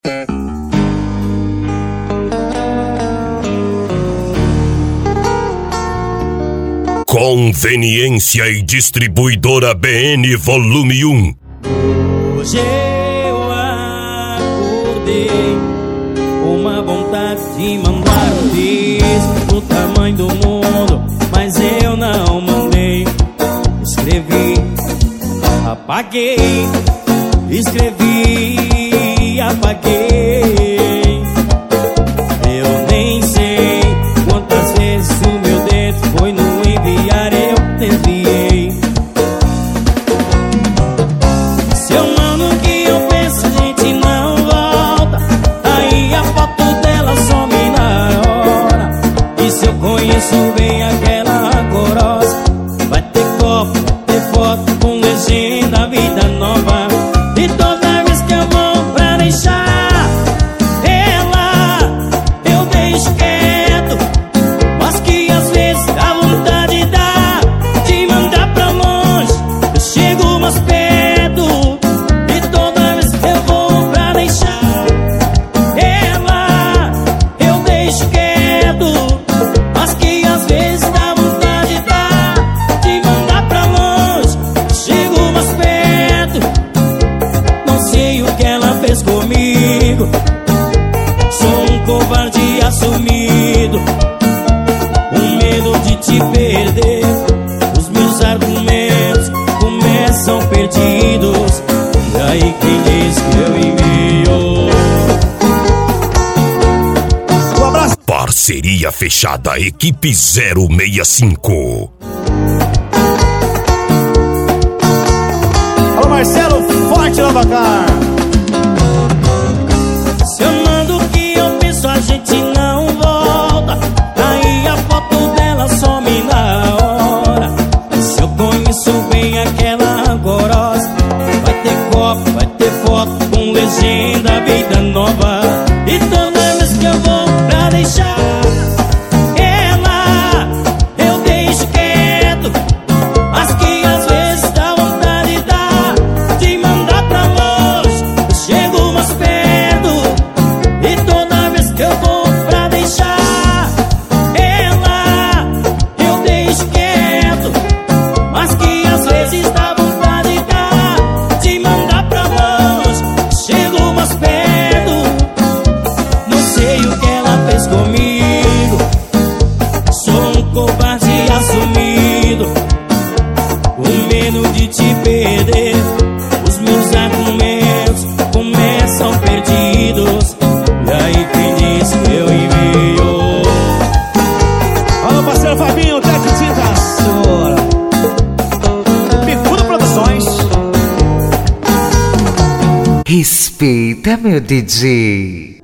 Conveniência e Distribuidora BN Volume 1. Hoje eu acordei com uma vontade de mandar um disco do tamanho do mundo, mas eu não mandei. Escrevi, apaguei, escrevi, apaguei. Eu nem sei quantas vezes o meu dedo foi no enviar, eu desviei. Se eu mando o que eu penso, a gente não volta. Aí a foto dela some na hora. E se eu conheço bem aquela corosa, vai ter copo, vai ter foto com legenda, vida nova. E toda vez que eu vou pra deixar ela, eu deixo quieto. Mas que às vezes dá vontade de mandar pra longe. Eu chego mais perto. E toda vez que eu vou pra deixar ela, eu deixo quieto. Mas que às vezes dá vontade de mandar pra longe. Eu chego mais perto. Não sei o que ela fez comigo. Sou um covarde assumido, com medo de te perder. Os meus argumentos começam perdidos. E aí quem diz que eu envio? Um abraço. Parceria fechada, Equipe 065. Alô, Marcelo, forte Lavacar. Se eu mando o que eu penso, a gente não volta. Aí a foto dela some na hora. Se eu conheço bem aquela corosa, vai ter copo, vai ter foto com legenda, vida nova. E toda vez que eu vou pra deixar ela, eu deixo quieto. Mas que às vezes dá vontade de mandar pra longe. Eu chego mais perto. E toda vez que eu vou pra deixar ela, eu deixo quieto. Mas que às vezes dá vontade de mandar pra longe. Chego mais perto. Não sei o que ela fez comigo. Sou um covarde assumido, com medo de te perder. Os meus argumentos começam perdidos. E aí quem diz que eu envio? Alô, parceiro Fabinho, Tec Tinta Sora. Bicudo Produções. Respeita, meu DJ.